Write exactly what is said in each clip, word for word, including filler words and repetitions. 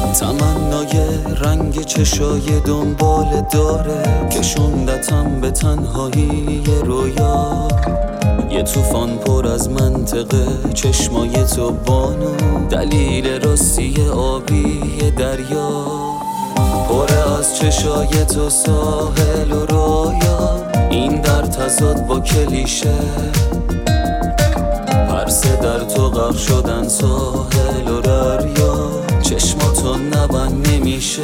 تمنای رنگ چشای دنبال داره، کشوندتم به تنهایی رویا. یه طوفان پر از منطقه چشمای تو بانو، دلیل راستی آبی دریا. پر از چشای تو ساحل و رویا، این در تضاد با کلیشه. هر سه در تو غرق شدن ساحل و دریا، چشماتو نبند نمیشه.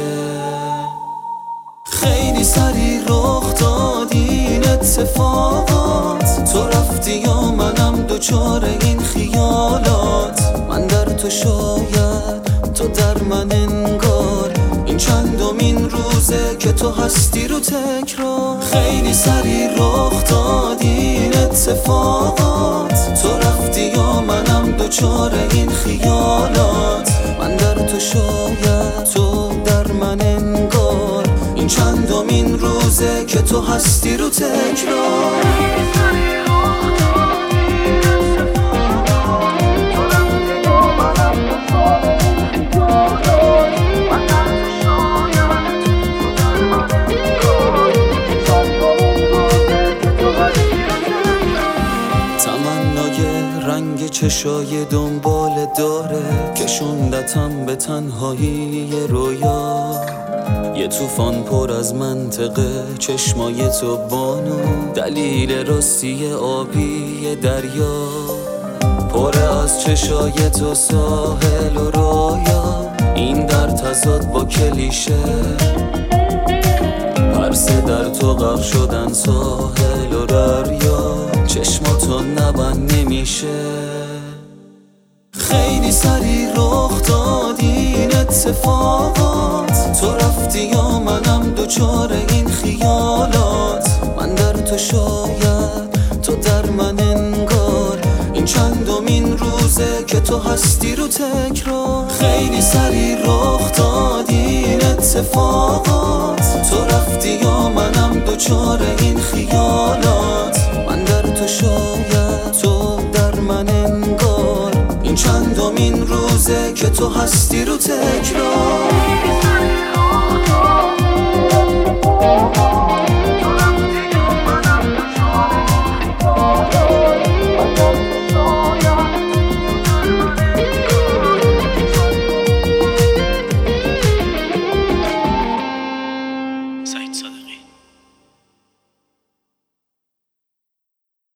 خیلی سری رخ داد این اتفاقات، تو رفتی یا منم دوچار این خیالات. من در تو شاید تو در من انگار، این چندمین روزه که تو هستی رو تکرار. خیلی سری رخ داد این اتفاقات، تو رفتی یا منم دوچار این خیالات. من در تو شاید تو در من انگار، این چندمین روزه که تو هستی رو تکرار. رنگ چشای دنبال داره، کشوندتم به تنهایی رویا. یه طوفان پر از منطقه چشمای تو بانو، دلیل راستی آبی دریا. پر از چشای تو ساحل و رویا، این در تضاد با کلیشه. هر سه در تو غرق شدن ساحل و دریا، چشماتو نبند نمیشه. خیلی سری رخ داد این اتفاقات، تو رفتی یا منم دوچار این خیالات. من در تو شاید تو در من انگار، این چندمین روزه که تو هستی رو تکرار. خیلی سری رخ داد این اتفاقات، تو رفتی یا منم دوچار این خیالات. من در تو شاید تو در من انگار، این چندمین روزه که تو هستی رو تکرار.